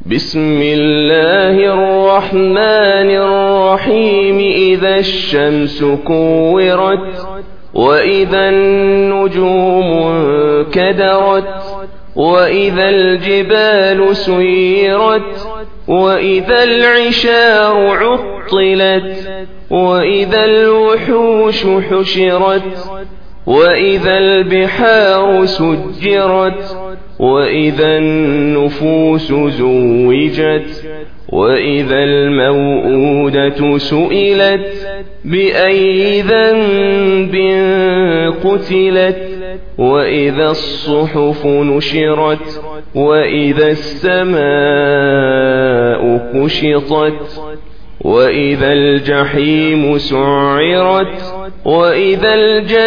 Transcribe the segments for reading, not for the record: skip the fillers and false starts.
بسم الله الرحمن الرحيم. إذا الشمس كورت وإذا النجوم انكدرت وإذا الجبال سيرت وإذا العشار عطلت وإذا الوحوش حشرت وإذا البحار سجرت وإذا النفوس زوجت وإذا الموءودة سئلت بأي ذنب قتلت وإذا الصحف نشرت وإذا السماء كشطت وإذا الجحيم سعرت وإذا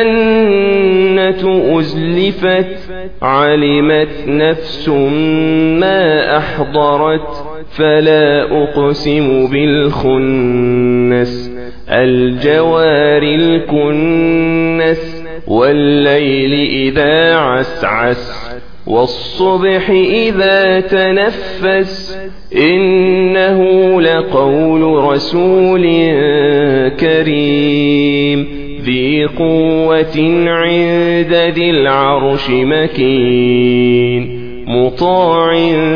الجنة أزلفت علمت نفس ما أحضرت فلا أقسم بالخنس الجوار الكنس والليل إذا عسعس والصبح إذا تنفس إنه لقول رسول كريم ذي قوة عند ذي العرش مكين مطاع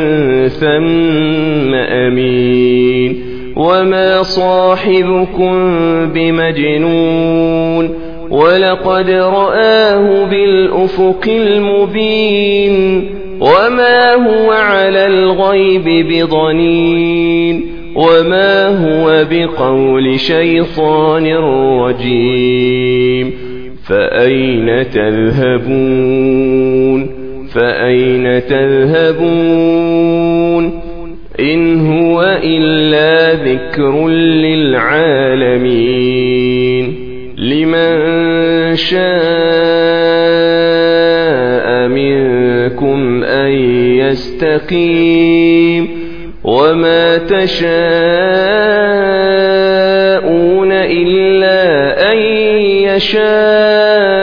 ثم أمين وما صاحبكم بمجنون ولقد رآه بالأفق المبين وما هو على الغيب بضنين وما هو بقول شيطان رجيم فأين تذهبون إن هو إلا ذكر للعالمين لمن شاء منكم أن يستقيم وما تشاءون إلا أن يشاء